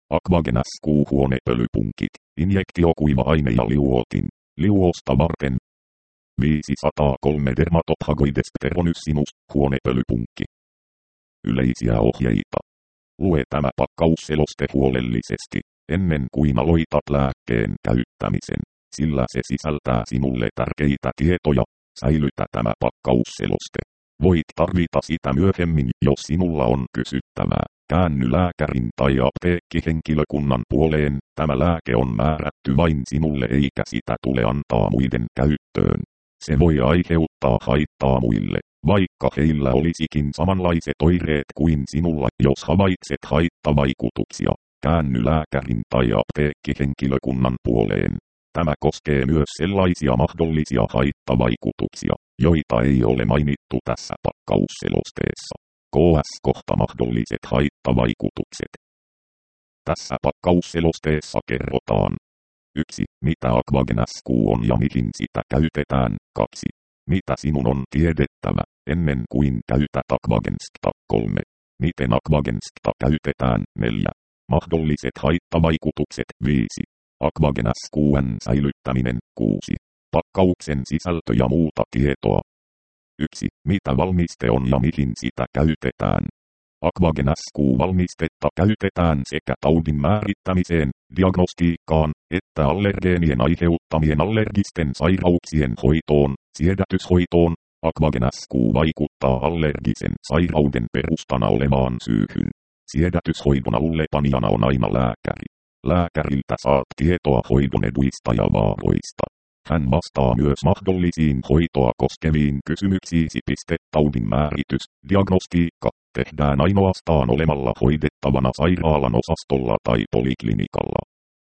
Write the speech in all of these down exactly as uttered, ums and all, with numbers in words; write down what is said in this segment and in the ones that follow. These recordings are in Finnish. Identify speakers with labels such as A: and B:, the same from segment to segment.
A: Aquagen S Q huonepölypunkit, injektio kuiva-aine ja liuotin, liuosta varten. viisisataakolme Dermatophagoides pteronyssimus, huonepölypunkki. Yleisiä ohjeita. Lue tämä pakkausseloste huolellisesti, ennen kuin aloitat lääkkeen käyttämisen, sillä se sisältää sinulle tärkeitä tietoja. Säilytä tämä pakkausseloste. Voit tarvita sitä myöhemmin, jos sinulla on kysyttävää. Käänny lääkärin tai apteekkihenkilökunnan puoleen. Tämä lääke on määrätty vain sinulle eikä sitä tule antaa muiden käyttöön. Se voi aiheuttaa haittaa muille, vaikka heillä olisikin samanlaiset oireet kuin sinulla. Jos havaitset haittavaikutuksia, käänny lääkärin tai apteekkihenkilökunnan puoleen. Tämä koskee myös sellaisia mahdollisia haittavaikutuksia, joita ei ole mainittu tässä pakkausselosteessa. K S kohta mahdolliset haittavaikutukset. Tässä pakkausselosteessa kerrotaan. yksi. Mitä Aquagen S Q on ja mihin sitä käytetään. kaksi. Mitä sinun on tiedettävä, ennen kuin käytät Aquagensta. kolme. Miten Aquagensta käytetään. neljä. Mahdolliset haittavaikutukset. viisi. Aquagen S Q:n säilyttäminen. kuusi. Pakkauksen sisältö ja muuta tietoa. yksi. Mitä valmiste on ja mihin sitä käytetään. Aquagen S Q-valmistetta käytetään sekä taudin määrittämiseen, diagnostiikkaan, että allergeenien aiheuttamien allergisten sairauksien hoitoon, siedätyshoitoon. Aquagen S Q vaikuttaa allergisen sairauden perustana olevaan syyhyn. Siedätyshoidon alullepanijana on aina lääkäri. Lääkäriltä saat tietoa hoidon eduista ja vaaroista. Hän vastaa myös mahdollisiin hoitoa koskeviin kysymyksiisi. Taudin määritys, diagnostiikka, tehdään ainoastaan olemalla hoidettavana sairaalan osastolla tai poliklinikalla.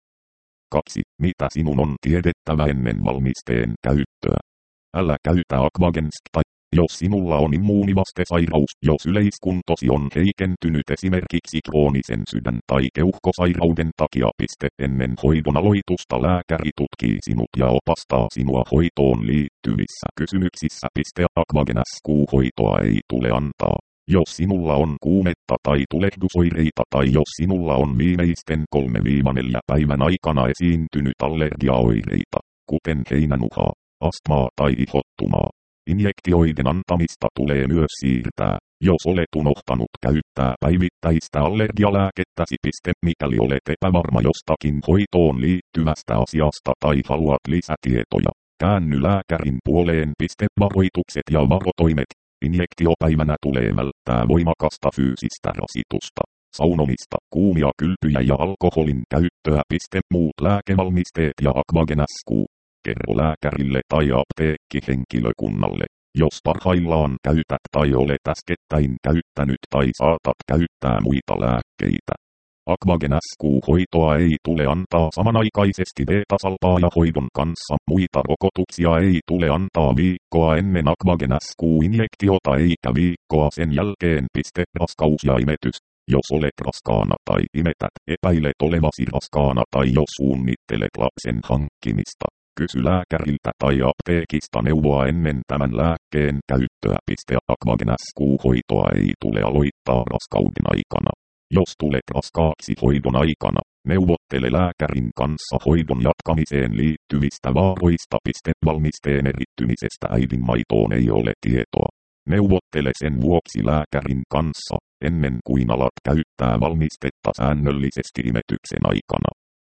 A: kaksi. Mitä sinun on tiedettävä ennen valmisteen käyttöä? Älä käytä Aquagensta, jos sinulla on immuunivastesairaus, jos yleiskuntosi on heikentynyt esimerkiksi kroonisen sydän- tai keuhkosairauden takia. Ennen hoidon aloitusta lääkäri tutkii sinut ja opastaa sinua hoitoon liittyvissä kysymyksissä. Aquagen S Q-hoitoa ei tule antaa, jos sinulla on kuumetta tai tulehdusoireita tai jos sinulla on viimeisten kolme neljä päivän aikana esiintynyt allergiaoireita, kuten heinänuhaa, astmaa tai ihottumaa. Injektioiden antamista tulee myös siirtää, jos olet unohtanut käyttää päivittäistä allergialääkettäsi. Mikäli olet epävarma jostakin hoitoon liittyvästä asiasta tai haluat lisätietoja, käänny lääkärin puoleen. Varoitukset ja varotoimet. Injektiopäivänä tulee välttää voimakasta fyysistä rasitusta, saunomista, kuumia kylpyjä ja alkoholin käyttöä. Muut lääkevalmisteet ja Aquagen S Q. Kerro lääkärille tai apteekkihenkilökunnalle, jos parhaillaan käytät tai olet äskettäin käyttänyt tai saatat käyttää muita lääkkeitä. Aquagen S Q-hoitoa ei tule antaa samanaikaisesti beta-salpaa ja hoidon kanssa. Muita rokotuksia ei tule antaa viikkoa ennen Aquagen S Q-injektiota eikä viikkoa sen jälkeen. Raskaus ja imetys. Jos olet raskaana tai imetät, epäilet olevasi raskaana tai jos suunnittelet lapsen hankkimista, kysy lääkäriltä tai apteekista neuvoa ennen tämän lääkkeen käyttöä. Aquagen S Q-hoitoa ei tule aloittaa raskauden aikana. Jos tulet raskaaksi hoidon aikana, neuvottele lääkärin kanssa hoidon jatkamiseen liittyvistä vaaroista. Valmisteen erittymisestä äidinmaitoon ei ole tietoa. Neuvottele sen vuoksi lääkärin kanssa, ennen kuin alat käyttää valmistetta säännöllisesti imetyksen aikana.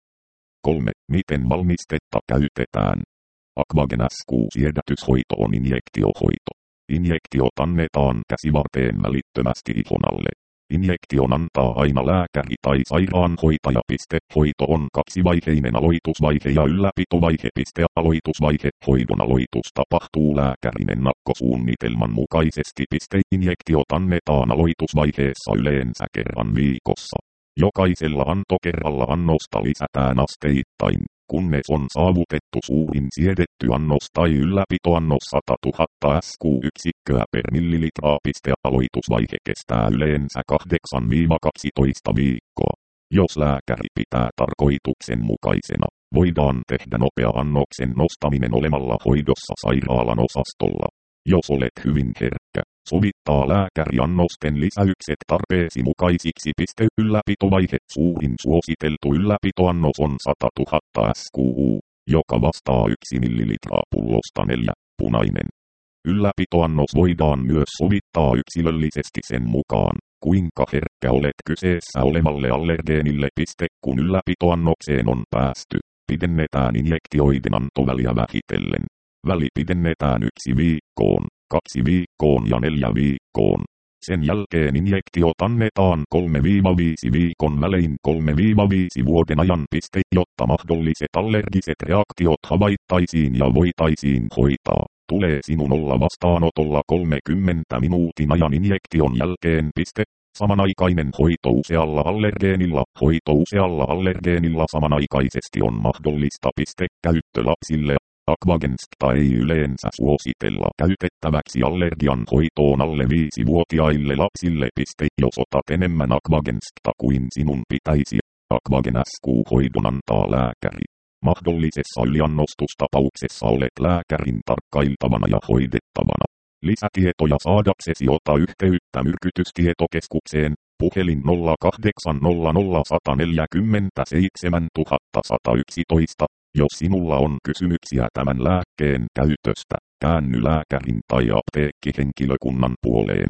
A: kolme. Miten valmistetta käytetään? Aquagen S Q-siedätyshoito on injektiohoito. Injektiot annetaan käsivarteen välittömästi ihon alle. Injektion antaa aina lääkäri tai sairaanhoitaja. Hoito on kaksivaiheinen aloitusvaihe ja ylläpitovaihe. Aloitusvaihe. Hoidon aloitus tapahtuu lääkärin ennakkosuunnitelman mukaisesti. Injektiot annetaan aloitusvaiheessa yleensä kerran viikossa. Jokaisella antokerralla annosta lisätään asteittain, kunnes on saavutettu suurin siedetty annos tai ylläpitoannos sata tuhatta S Q-yksikköä per millilitraa. Aloitusvaihe kestää yleensä kahdeksan kaksitoista viikkoa. Jos lääkäri pitää tarkoituksenmukaisena, voidaan tehdä nopea annoksen nostaminen olemalla hoidossa sairaalan osastolla. Jos olet hyvin herkkä, Sovittaa lääkäri annosten lisäykset tarpeesi mukaisiksi. Ylläpitovaihe. Suurin suositeltu ylläpitoannos on sata tuhatta S Q U, joka vastaa yksi millilitraa pullosta neljä, punainen. Ylläpitoannos voidaan myös sovittaa yksilöllisesti sen mukaan, kuinka herkkä olet kyseessä olevalle allergeenille. Kun ylläpitoannokseen on päästy, pidennetään injektioiden antoväliä vähitellen. Väli pidennetään yksi viikkoon, kaksi viikkoon ja neljä viikkoon. Sen jälkeen injektiot annetaan kolme viisi viikon välein kolme viisi vuoden ajan. Jotta mahdolliset allergiset reaktiot havaittaisiin ja voitaisiin hoitaa, tulee sinun olla vastaanotolla kolmekymmentä minuutin ajan injektion jälkeen. Samanaikainen hoito usealla allergeenilla. Hoito usealla allergeenilla samanaikaisesti on mahdollista. Käyttö lapsille. Aquagensta ei yleensä suositella käytettäväksi allergian hoitoon alle viisivuotiaille lapsille. Jos otat enemmän Aquagensta kuin sinun pitäisi, Aquagen S Q-hoidon antaa lääkäri. Mahdollisessa yliannostustapauksessa olet lääkärin tarkkailtavana ja hoidettavana. Lisätietoja saadaksesi ota yhteyttä myrkytystietokeskukseen, puhelin nolla kahdeksan nolla nolla yksi neljä seitsemän yksi yksi yksi. Jos sinulla on kysymyksiä tämän lääkkeen käytöstä, käänny lääkärin tai apteekkihenkilökunnan puoleen.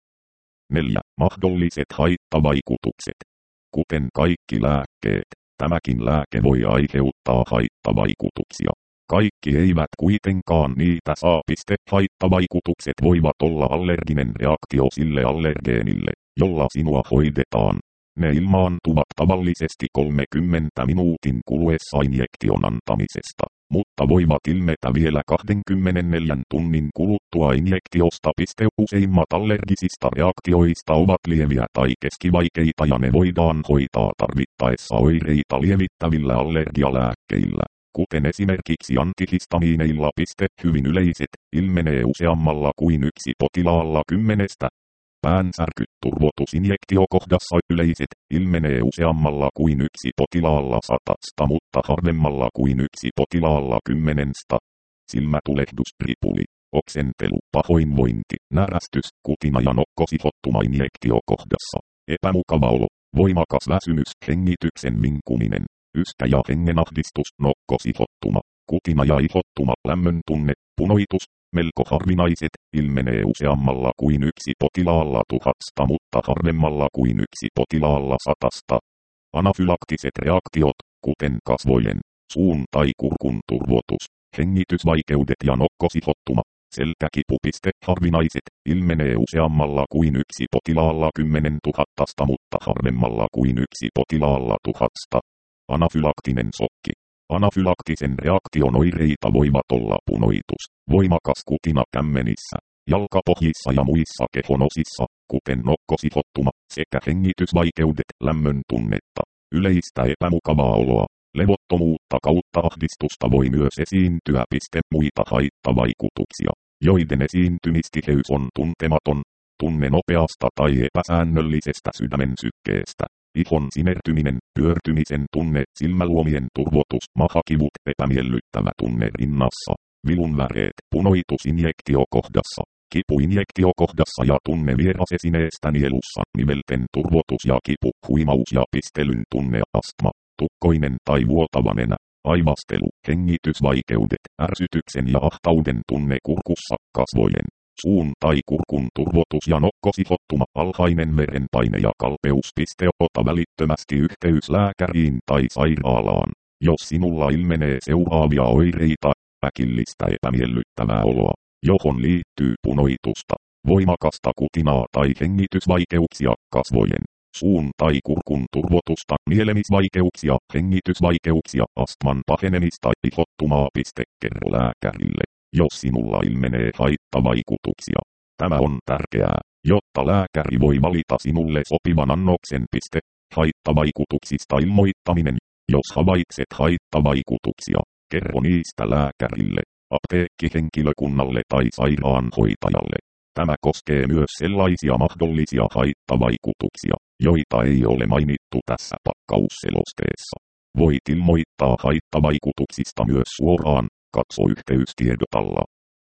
A: neljä. Mahdolliset haittavaikutukset. Kuten kaikki lääkkeet, tämäkin lääke voi aiheuttaa haittavaikutuksia. Kaikki eivät kuitenkaan niitä saa. Haittavaikutukset voivat olla allerginen reaktio sille allergeenille, jolla sinua hoidetaan. Ne ilmaantuvat tavallisesti kolmekymmentä minuutin kuluessa injektion antamisesta, mutta voivat ilmetä vielä kaksikymmentäneljä tunnin kuluttua injektiosta. Useimmat allergisista reaktioista ovat lieviä tai keskivaikeita ja ne voidaan hoitaa tarvittaessa oireita lievittävillä allergialääkkeillä, kuten esimerkiksi antihistamiineilla. Hyvin yleiset, ilmenee useammalla kuin yksi potilaalla kymmenestä. Päänsärky turvotusinjektiokohdassa yleiset, ilmenee useammalla kuin yksi potilaalla satasta, mutta harvemmalla kuin yksi potilaalla kymmenenstä. Silmätulehdus, ripuli, oksentelu, pahoinvointi, närästys, kutina ja nokkosihottuma injektiokohdassa. Epämukava olo, voimakas väsymys, hengityksen vinkuminen, yskä ja hengenahdistus, nokkosihottuma, kutina ja ihottuma, lämmön tunne, punoitus. Melko harvinaiset, ilmenee useammalla kuin yksi potilaalla tuhasta, mutta harvemmalla kuin yksi potilaalla satasta. Anafylaktiset reaktiot, kuten kasvojen, suun tai kurkun turvotus, hengitysvaikeudet ja nokkosihottuma, selkäkipu. Harvinaiset, ilmenee useammalla kuin yksi potilaalla kymmenen tuhatta, mutta harvemmalla kuin yksi potilaalla tuhasta. Anafylaktinen sokki. Anafylaktisen reaktion oireita voivat olla punoitus, voimakas kutina kämmenissä, jalkapohjissa ja muissa kehonosissa, kuten nokkosihottuma, sekä hengitysvaikeudet, lämmön tunnetta, yleistä epämukavaa oloa, levottomuutta kautta ahdistusta voi myös esiintyä. Muita haittavaikutuksia, joiden esiintymistiheys on tuntematon, tunne nopeasta tai epäsäännöllisestä sydämen sykkeestä. Ihon sinertyminen, pyörtymisen tunne, silmäluomien turvotus, mahakivut, epämiellyttävä tunne rinnassa, vilunväreet, punoitus injektiokohdassa, kipu injektiokohdassa ja tunne vierasesineestä nielussa, nivelten turvotus ja kipu, huimaus ja pistelyn tunne, astma, tukkoinen tai vuotava nenä, aivastelu, hengitysvaikeudet, ärsytyksen ja ahtauden tunne kurkussa, kasvojen, suun tai kurkun turvotus ja nokkosihottuma, alhainen verenpaine ja kalpeus. Ota välittömästi yhteys lääkäriin tai sairaalaan, jos sinulla ilmenee seuraavia oireita: äkillistä epämiellyttävää oloa, johon liittyy punoitusta, voimakasta kutinaa tai hengitysvaikeuksia, kasvojen, suun tai kurkun turvotusta, nielemisvaikeuksia, hengitysvaikeuksia, astman pahenemista, ihottumaa. Kerro lääkärille, jos sinulla ilmenee haittavaikutuksia. Tämä on tärkeää, jotta lääkäri voi valita sinulle sopivan annoksen. Haittavaikutuksista ilmoittaminen. Jos havaitset haittavaikutuksia, kerro niistä lääkärille, apteekkihenkilökunnalle tai sairaanhoitajalle. Tämä koskee myös sellaisia mahdollisia haittavaikutuksia, joita ei ole mainittu tässä pakkausselosteessa. Voit ilmoittaa haittavaikutuksista myös suoraan, katso yhteystiedot alla.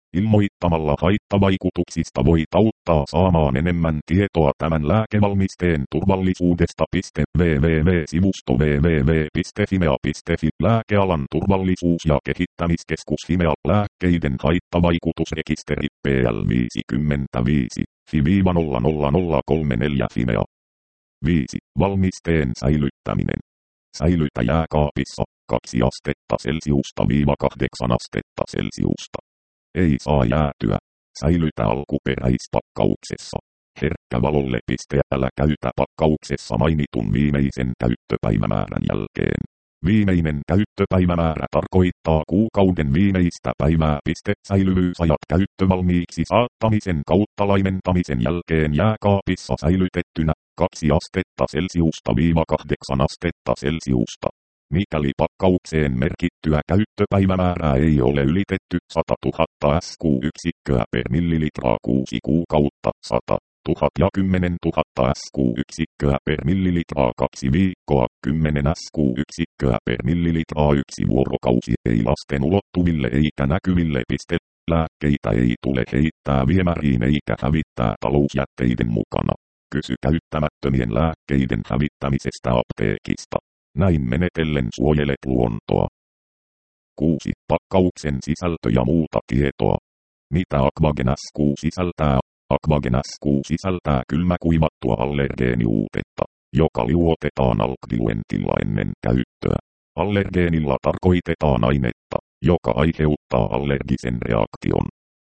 A: Ilmoittamalla haittavaikutuksista voit auttaa saamaan enemmän tietoa tämän lääkevalmisteen turvallisuudesta. www.sivusto www piste fimea piste fi Lääkealan turvallisuus- ja kehittämiskeskus Fimea. Lääkkeiden haittavaikutusrekisteri P L viisikymmentäviisi F I nolla nolla nolla kolme neljä Fimea. viisi. Valmisteen säilyttäminen. Säilytä jääkaapissa kaksi astetta Celsiusta viiva kahdeksan astetta Celsiusta. Ei saa jäätyä. Säilytä alkuperäispakkauksessa. Herkkä valolle. Älä käytä pakkauksessa mainitun viimeisen käyttöpäivämäärän jälkeen. Viimeinen käyttöpäivämäärä tarkoittaa kuukauden viimeistä päivää. Säilyvyysajat käyttövalmiiksi saattamisen kautta laimentamisen jälkeen jääkaapissa säilytettynä kaksi astetta Celsiusta viiva kahdeksan astetta Celsiusta. Mikäli pakkaukseen merkittyä käyttöpäivämäärää ei ole ylitetty sata tuhatta S Q-yksikköä per millilitra kuusi kuukautta, sata tuhatta ja kymmenen tuhatta S Q-yksikköä per millilitra kaksi viikkoa, kymmenen S Q-yksikköä per millilitra yksi vuorokausi, ei lasten ulottuville eikä näkyville. Lääkkeitä ei tule heittää viemäriin eikä hävittää talousjätteiden mukana. Kysy käyttämättömien lääkkeiden hävittämisestä apteekista. Näin menetellen suojelet luontoa. kuusi. Pakkauksen sisältö ja muuta tietoa. Mitä Aquagen S Q sisältää? Aquagen S Q sisältää kylmäkuivattua allergeeniuutetta, joka liuotetaan alkdiluentilla ennen käyttöä. Allergeenilla tarkoitetaan ainetta, joka aiheuttaa allergisen reaktion.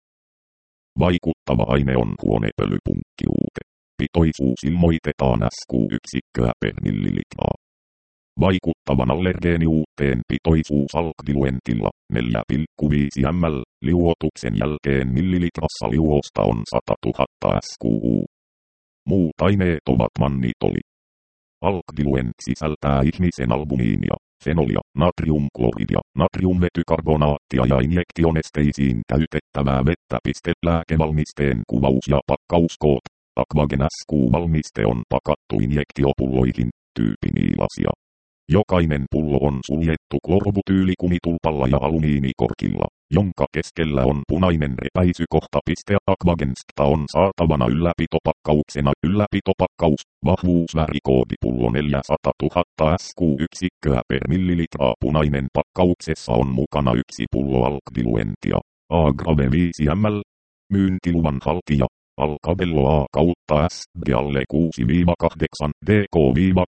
A: Vaikuttava aine on huonepölypunkkiuute. Pitoisuus ilmoitetaan S Q-yksikköä per millilitraa. Vaikuttavan allergeeniuutteen pitoisuus alkdiluentilla neljä pilkku viisi millilitraa, liuotuksen jälkeen millilitrassa liuosta on sata tuhatta S Q U. Muut aineet ovat mannitoli. Alkdiluent sisältää ihmisen albumiinia, fenolia, natriumkloridia, natriumvetykarbonaattia ja injektionesteisiin käytettävää vettä. Lääkevalmisteen kuvaus ja pakkauskoot. Aquagen S Q-valmiste on pakattu injektiopulloihin, tyypiniilasia. Jokainen pullo on suljettu klorobutyylikumitumpalla ja alumiinikorkilla, jonka keskellä on punainen repäisykohta. Aquagensta on saatavana ylläpitopakkauksena. Ylläpitopakkaus, vahvuusvärikoodipullo neljäsataatuhatta S Q-yksikköä per millilitra. Punainen pakkauksessa on mukana yksi pullo alkdiluentia. Agrave viisi millilitraa. Myyntiluvan haltija. Alcabello A kautta S G alle kuusi kahdeksan D K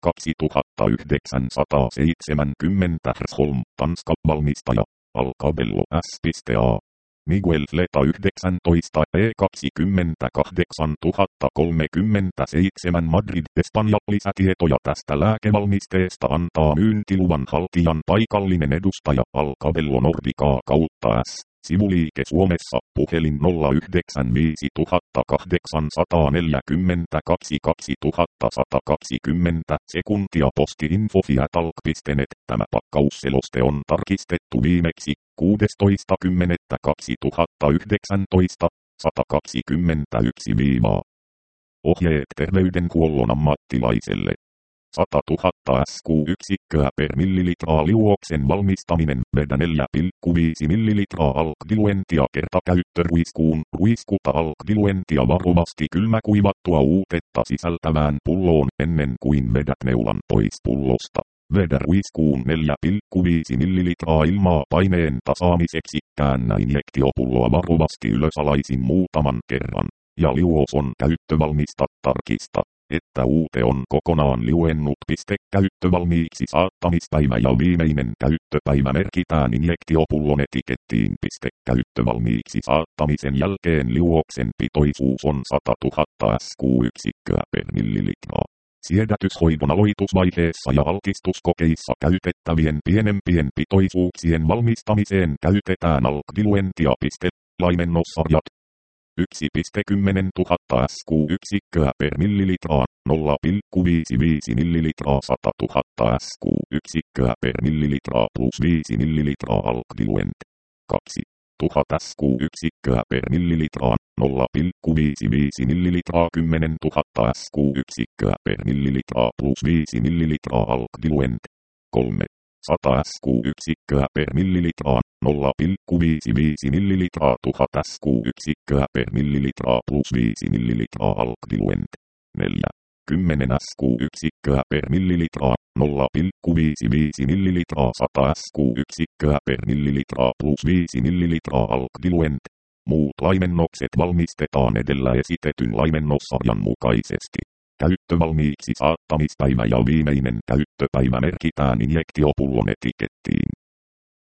A: kaksituhattayhdeksänsataaseitsemänkymmentä Hersholm, Tanska. Valmistaja. Alcabello S A. Miguel Fleta yhdeksäntoista E kaksikymmentäkahdeksantuhattakolmekymmentäseitsemän Madrid, Espanja. Lisätietoja tästä lääkevalmisteesta antaa myyntiluvan haltijan paikallinen edustaja. Alcabello Nordica kautta S. Sivuliike Suomessa, puhelin nolla yhdeksän viisi kahdeksan neljä kaksi kaksituhattasata kaksikymmentä sekuntia. Posti-info fiatalk piste net. Tämä pakkausseloste on tarkistettu viimeksi kuudestoista kymmenettä kaksituhattayhdeksäntoista, sata kaksikymmentäyksi viivaa. Ohjeet terveydenhuollon ammattilaiselle. sata tuhatta S Q-yksikköä per millilitraa liuoksen valmistaminen. Vedä neljä pilkku viisi millilitraa alkdiluentia kertakäyttöruiskuun. Ruiskuta alkdiluentia varovasti kylmäkuivattua uutetta sisältävään pulloon ennen kuin vedät neulan pois pullosta. Vedä ruiskuun neljä pilkku viisi millilitraa ilmaa paineen tasaamiseksi. Käännä injektiopulloa varovasti ylösalaisin muutaman kerran. Ja liuos on käyttövalmista. Tarkista, että uute on kokonaan liuennut. Käyttövalmiiksi saattamispäivä ja viimeinen käyttöpäivä merkitään injektiopullon etikettiin. Käyttövalmiiksi saattamisen jälkeen liuoksen pitoisuus on sata tuhatta S Q-yksikköä per millilitraa. Siedätyshoidon aloitusvaiheessa ja altistuskokeissa käytettävien pienempien pitoisuuksien valmistamiseen käytetään alkdiluentia. Laimennossarjat yksi pilkku kymmenen tuhatta S Q-yksikköä per millilitraa, nolla pilkku viisikymmentäviisi millilitraa sata tuhatta S Q-yksikköä per millilitraa plus viisi millilitraa alkdiluent. kaksi tuhatta S Q-yksikköä per millilitraa, nolla pilkku viisikymmentäviisi millilitraa kymmenen tuhatta S Q-yksikköä per millilitraa plus viisi millilitraa alkdiluent. kolme sata S-yksikköä per millilitraa, nolla pilkku viisikymmentäviisi millilitraa tuhat S-yksikköä per millilitraa plus viisi millilitraa alkdiluent. neljä. kymmenen S-yksikköä per millilitraa, nolla pilkku viisikymmentäviisi millilitraa sata S-yksikköä per millilitraa plus viisi millilitraa alkdiluent. Muut laimennokset valmistetaan edellä esitetyn laimennossarjan mukaisesti. Käyttövalmiiksi saattamispäivä ja viimeinen käyttöpäivä merkitään injektiopullon etikettiin.